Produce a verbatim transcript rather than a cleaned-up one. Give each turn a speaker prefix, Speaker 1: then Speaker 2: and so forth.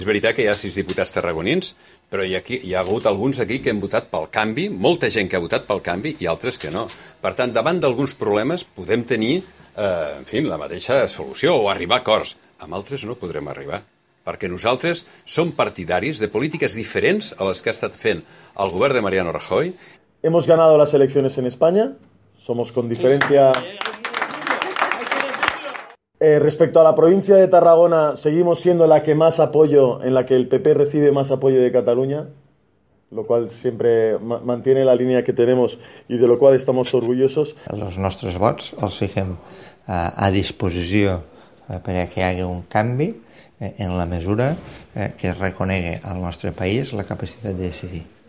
Speaker 1: És veritat que hi ha sis diputats tarragonins, però hi ha, aquí, hi ha hagut alguns aquí que han votat pel canvi, molta gent que ha votat pel canvi i altres que no. Per tant, davant d'alguns problemes podem tenir, eh, en fi, la mateixa solució o arribar a acords. Amb altres no podrem arribar, perquè nosaltres som partidaris de polítiques diferents a les que ha estat fent el govern de Mariano Rajoy.
Speaker 2: Hemos ganado las elecciones en España, somos con diferencia... Eh, respecto a la provincia de Tarragona, seguimos siendo la que más apoyo, en la que el P P recibe más apoyo de Cataluña, lo cual siempre ma mantiene la línea que tenemos y de lo cual estamos orgullosos.
Speaker 3: Els nostres vots els fiquem eh, a disposició eh, perquè hi hagi un canvi eh, en la mesura eh, que es reconegui al nostre país la capacitat de decidir.